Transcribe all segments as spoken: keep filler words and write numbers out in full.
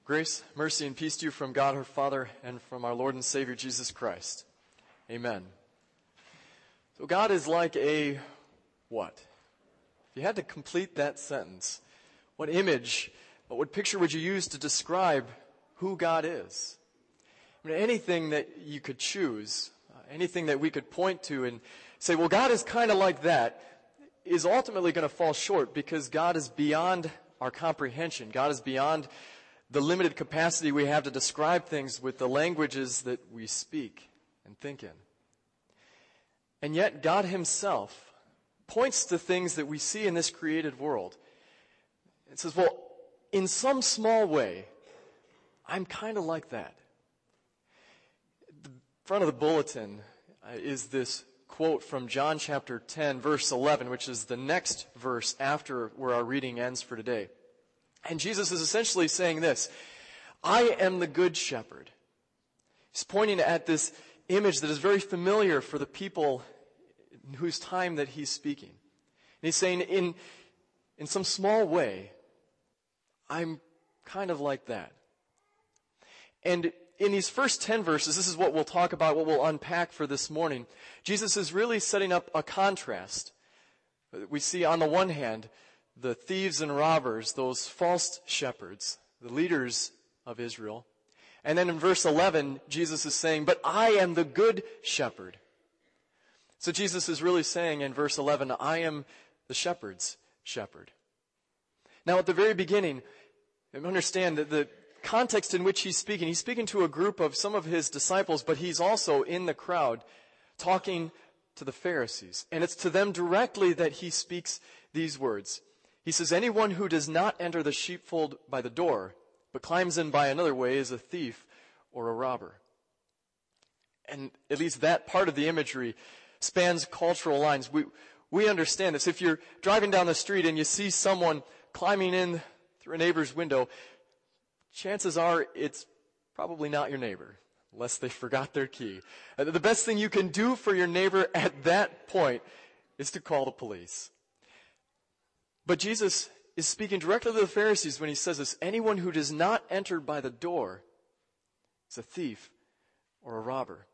Grace, mercy, and peace to you from God our Father and from our Lord and Savior Jesus Christ. Amen. So God is like a what? If you had to complete that sentence, what image, what picture would you use to describe who God is? I mean, anything that you could choose, uh, anything that we could point to and say, well, God is kind of like that, is ultimately going to fall short because God is beyond our comprehension. God is beyond the limited capacity we have to describe things with the languages that we speak and think in. And yet God himself points to things that we see in this created world. It says, well, in some small way, I'm kind of like that. The front of the bulletin uh, is this quote from John chapter ten, verse eleven, which is the next verse after where our reading ends for today. And Jesus is essentially saying this: I am the good shepherd. He's pointing at this image that is very familiar for the people in whose time that he's speaking. And he's saying, in, in some small way, I'm kind of like that. And in these first ten verses, this is what we'll talk about, what we'll unpack for this morning. Jesus is really setting up a contrast. We see on the one hand, the thieves and robbers, those false shepherds, the leaders of Israel. And then in verse eleven, Jesus is saying, but I am the good shepherd. So Jesus is really saying in verse eleven, I am the shepherd's shepherd. Now at the very beginning, understand that the context in which he's speaking, he's speaking to a group of some of his disciples, but he's also in the crowd talking to the Pharisees. And it's to them directly that he speaks these words. He says, anyone who does not enter the sheepfold by the door, but climbs in by another way, is a thief or a robber. And at least that part of the imagery spans cultural lines. We, we understand this. If you're driving down the street and you see someone climbing in through a neighbor's window, chances are it's probably not your neighbor, unless they forgot their key. And the best thing you can do for your neighbor at that point is to call the police. But Jesus is speaking directly to the Pharisees when he says this: anyone who does not enter by the door is a thief or a robber.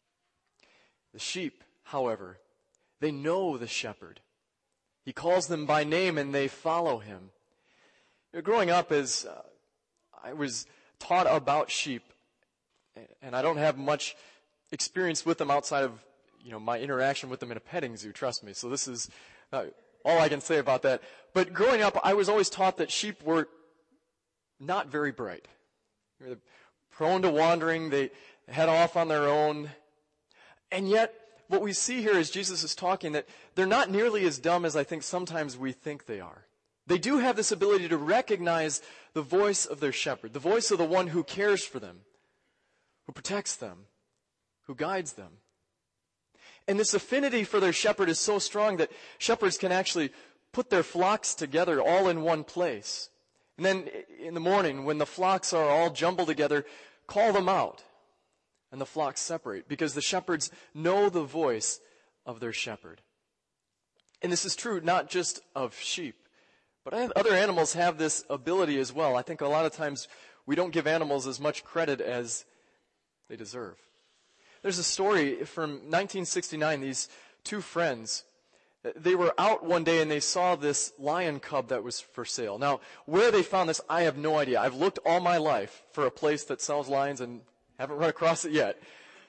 The sheep, however, they know the shepherd. He calls them by name and they follow him. You know, growing up, as uh, I was taught about sheep, and I don't have much experience with them outside of, you know, my interaction with them in a petting zoo, trust me. So this is uh, all I can say about that. But growing up, I was always taught that sheep were not very bright. They're prone to wandering. They head off on their own. And yet, what we see here is Jesus is talking that they're not nearly as dumb as I think sometimes we think they are. They do have this ability to recognize the voice of their shepherd, the voice of the one who cares for them, who protects them, who guides them. And this affinity for their shepherd is so strong that shepherds can actually put their flocks together all in one place. And then in the morning, when the flocks are all jumbled together, call them out. And the flocks separate because the shepherds know the voice of their shepherd. And this is true not just of sheep, but other animals have this ability as well. I think a lot of times we don't give animals as much credit as they deserve. There's a story from nineteen sixty-nine. These two friends, they were out one day and they saw this lion cub that was for sale. Now, where they found this, I have no idea. I've looked all my life for a place that sells lions and haven't run across it yet.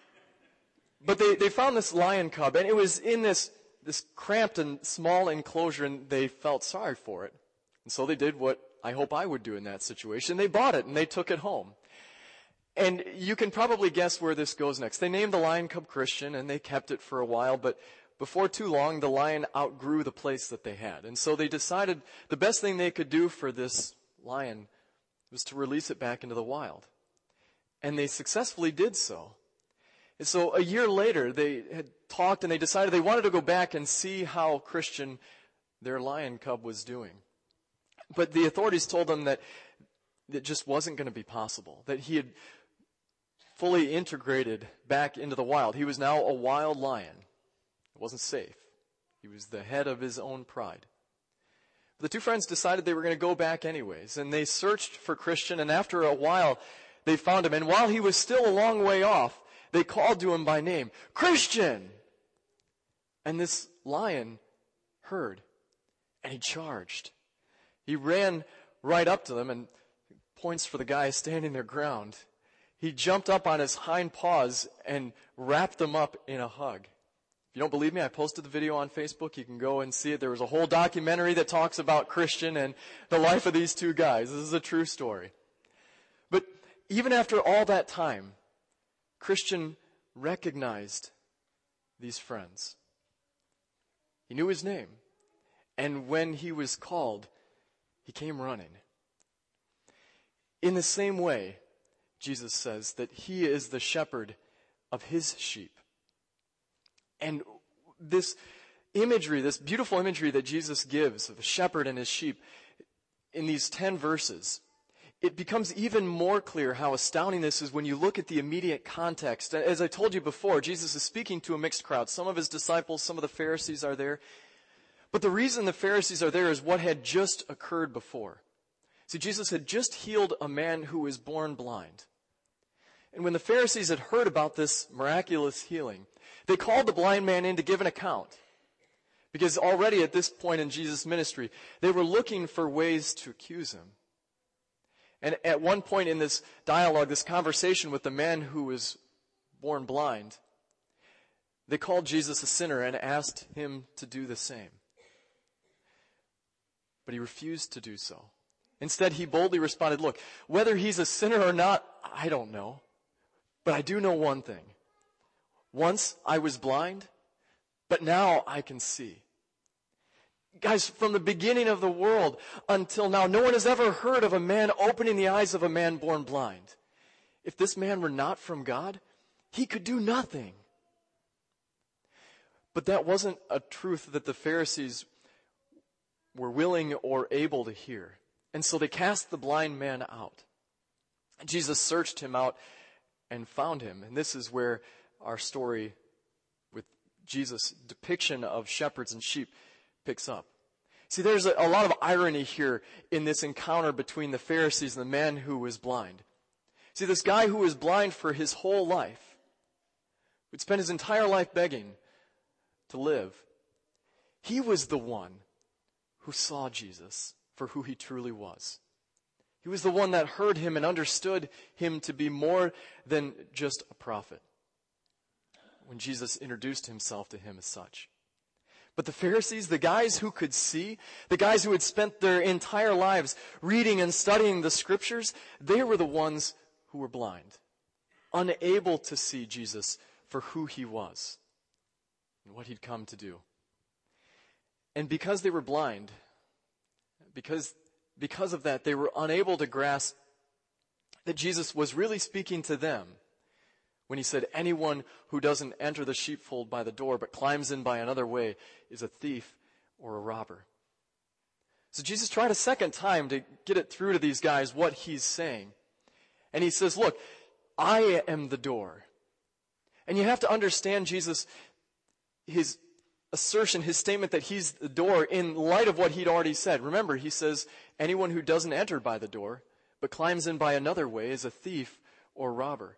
But they, they found this lion cub, and it was in this, this cramped and small enclosure, and they felt sorry for it. And so they did what I hope I would do in that situation. They bought it, and they took it home. And you can probably guess where this goes next. They named the lion cub Christian, and they kept it for a while, but before too long, the lion outgrew the place that they had. And so they decided the best thing they could do for this lion was to release it back into the wild. And they successfully did so. And so a year later, they had talked and they decided they wanted to go back and see how Christian, their lion cub, was doing. But the authorities told them that it just wasn't going to be possible, that he had fully integrated back into the wild. He was now a wild lion. It wasn't safe. He was the head of his own pride. The two friends decided they were going to go back anyways, and they searched for Christian, and after a while, they found him. And while he was still a long way off, they called to him by name, "Christian!" And this lion heard, and he charged. He ran right up to them, and points for the guy standing their ground. He jumped up on his hind paws and wrapped them up in a hug. If you don't believe me, I posted the video on Facebook. You can go and see it. There was a whole documentary that talks about Christian and the life of these two guys. This is a true story. But even after all that time, Christian recognized these friends. He knew his name. And when he was called, he came running. In the same way, Jesus says that he is the shepherd of his sheep. And this imagery, this beautiful imagery that Jesus gives of the shepherd and his sheep in these ten verses, it becomes even more clear how astounding this is when you look at the immediate context. As I told you before, Jesus is speaking to a mixed crowd. Some of his disciples, some of the Pharisees are there. But the reason the Pharisees are there is what had just occurred before. See, Jesus had just healed a man who was born blind. And when the Pharisees had heard about this miraculous healing, they called the blind man in to give an account. Because already at this point in Jesus' ministry, they were looking for ways to accuse him. And at one point in this dialogue, this conversation with the man who was born blind, they called Jesus a sinner and asked him to do the same. But he refused to do so. Instead, he boldly responded, "Look, whether he's a sinner or not, I don't know. But I do know one thing. Once I was blind, but now I can see." Guys, from the beginning of the world until now, no one has ever heard of a man opening the eyes of a man born blind. If this man were not from God, he could do nothing. But that wasn't a truth that the Pharisees were willing or able to hear. And so they cast the blind man out. Jesus searched him out and found him. And this is where our story with Jesus' depiction of shepherds and sheep picks up. See, there's a, a lot of irony here in this encounter between the Pharisees and the man who was blind. See, this guy who was blind for his whole life, would spend his entire life begging to live, he was the one who saw Jesus for who he truly was. He was the one that heard him and understood him to be more than just a prophet when Jesus introduced himself to him as such. But the Pharisees, the guys who could see, the guys who had spent their entire lives reading and studying the scriptures, they were the ones who were blind, unable to see Jesus for who he was and what he'd come to do. And because they were blind, because Because of that, they were unable to grasp that Jesus was really speaking to them when he said, "Anyone who doesn't enter the sheepfold by the door but climbs in by another way is a thief or a robber." So Jesus tried a second time to get it through to these guys what he's saying. And he says, "Look, I am the door." And you have to understand Jesus, his assertion, his statement that he's the door in light of what he'd already said. Remember, he says, anyone who doesn't enter by the door, but climbs in by another way is a thief or robber.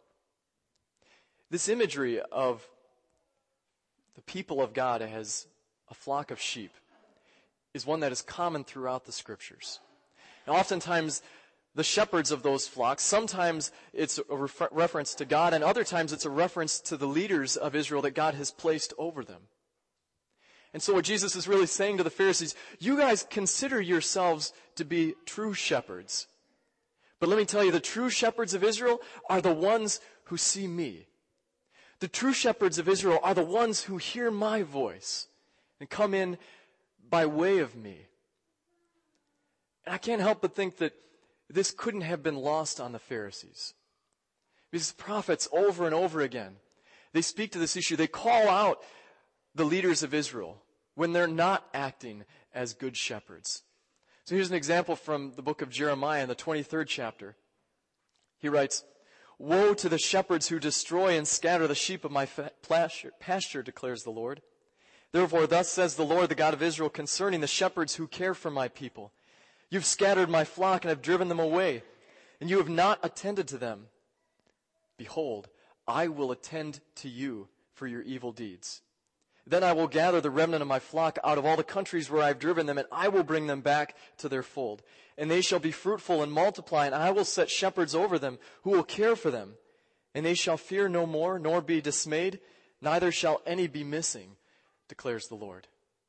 This imagery of the people of God as a flock of sheep is one that is common throughout the scriptures. Now, oftentimes, the shepherds of those flocks, sometimes it's a refer- reference to God, and other times it's a reference to the leaders of Israel that God has placed over them. And so what Jesus is really saying to the Pharisees, you guys consider yourselves to be true shepherds. But let me tell you, the true shepherds of Israel are the ones who see me. The true shepherds of Israel are the ones who hear my voice and come in by way of me. And I can't help but think that this couldn't have been lost on the Pharisees. These prophets over and over again, they speak to this issue. They call out the leaders of Israel when they're not acting as good shepherds. So here's an example from the book of Jeremiah in the twenty-third chapter. He writes, "Woe to the shepherds who destroy and scatter the sheep of my pasture, declares the Lord. Therefore, thus says the Lord, the God of Israel, concerning the shepherds who care for my people. You've scattered my flock and have driven them away, and you have not attended to them. Behold, I will attend to you for your evil deeds. Then I will gather the remnant of my flock out of all the countries where I have driven them, and I will bring them back to their fold. And they shall be fruitful and multiply, and I will set shepherds over them who will care for them. And they shall fear no more, nor be dismayed, neither shall any be missing, declares the Lord.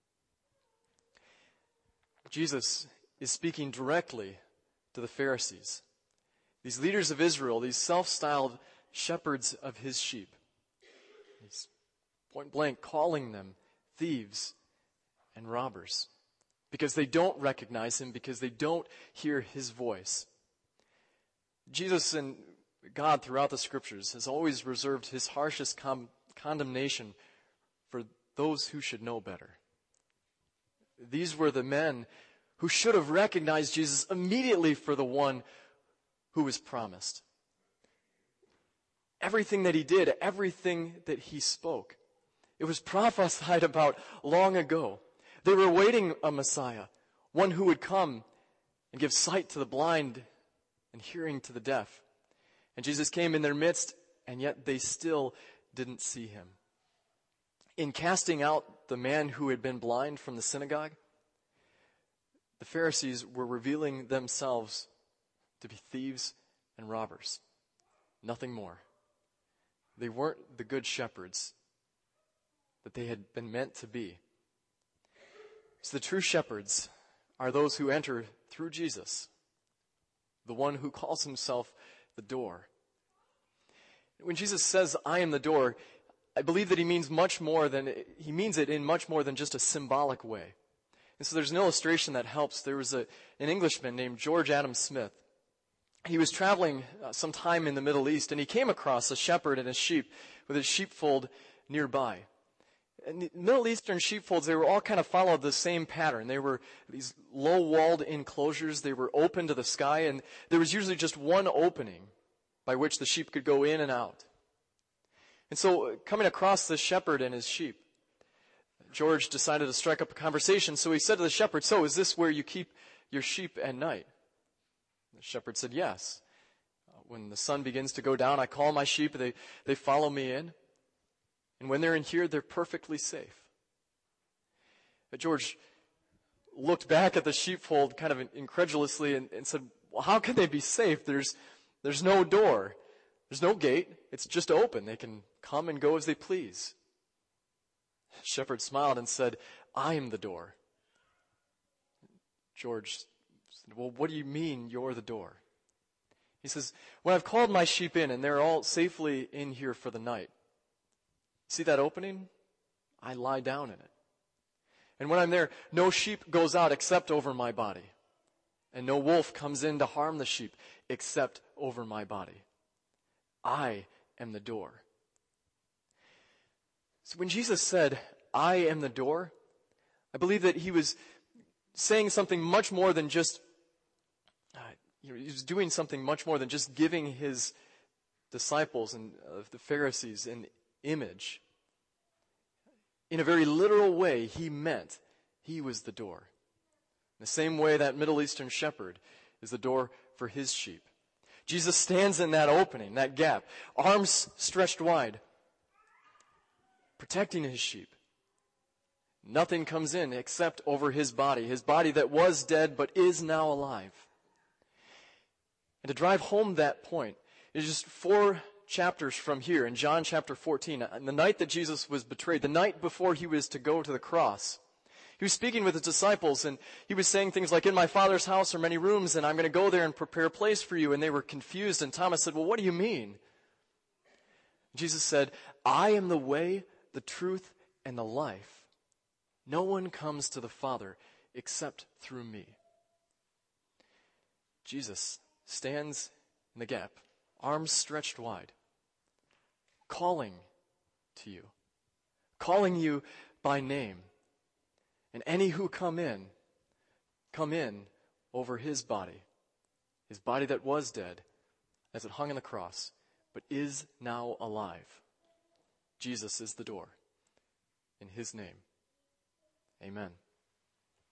Jesus is speaking directly to the Pharisees, these leaders of Israel, these self-styled shepherds of his sheep. He's point blank calling them thieves and robbers because they don't recognize him, because they don't hear his voice. Jesus and God throughout the scriptures has always reserved his harshest com- condemnation for those who should know better. These were the men who should have recognized Jesus immediately for the one who was promised. Everything that he did, everything that he spoke, it was prophesied about long ago. They were awaiting a Messiah, one who would come and give sight to the blind and hearing to the deaf. And Jesus came in their midst, and yet they still didn't see him. In casting out the man who had been blind from the synagogue, the Pharisees were revealing themselves to be thieves and robbers. Nothing more. They weren't the good shepherds that they had been meant to be. So the true shepherds are those who enter through Jesus, the one who calls himself the door. When Jesus says, I am the door, I believe that he means much more than, he means it in much more than just a symbolic way. And so there's an illustration that helps. There was a, an Englishman named George Adam Smith. He was traveling uh, some time in the Middle East, and he came across a shepherd and his sheep with his sheepfold nearby. And the Middle Eastern sheepfolds, they were all kind of followed the same pattern. They were these low-walled enclosures. They were open to the sky, and there was usually just one opening by which the sheep could go in and out. And so uh, coming across this shepherd and his sheep, George decided to strike up a conversation. So he said to the shepherd, so is this where you keep your sheep at night? The shepherd said, yes. Uh, when the sun begins to go down, I call my sheep. They, they follow me in. And when they're in here, they're perfectly safe. But George looked back at the sheepfold kind of incredulously and, and said, well, how can they be safe? There's, there's no door. There's no gate. It's just open. They can come and go as they please. The shepherd smiled and said, I am the door. George said, well, what do you mean you're the door? He says, when I've called my sheep in and they're all safely in here for the night, see that opening? I lie down in it. And when I'm there, no sheep goes out except over my body. And no wolf comes in to harm the sheep except over my body. I am the door. So when Jesus said, I am the door, I believe that he was saying something much more than just, uh, you know, he was doing something much more than just giving his disciples and uh, the Pharisees an image. In a very literal way, he meant he was the door. In the same way that Middle Eastern shepherd is the door for his sheep. Jesus stands in that opening, that gap, arms stretched wide, protecting his sheep. Nothing comes in except over his body, his body that was dead but is now alive. And to drive home that point, is just four chapters from here in John chapter fourteen, on the night that Jesus was betrayed, the night before he was to go to the cross. He was speaking with his disciples, and he was saying things like, in my Father's house are many rooms, and I'm going to go there and prepare a place for you. And they were confused, and Thomas said, well, what do you mean? Jesus said, I am the way, the truth, and the life. No one comes to the Father except through me. Jesus stands in the gap, arms stretched wide, calling to you, calling you by name. And any who come in, come in over his body, his body that was dead as it hung on the cross, but is now alive. Jesus is the door in his name. Amen.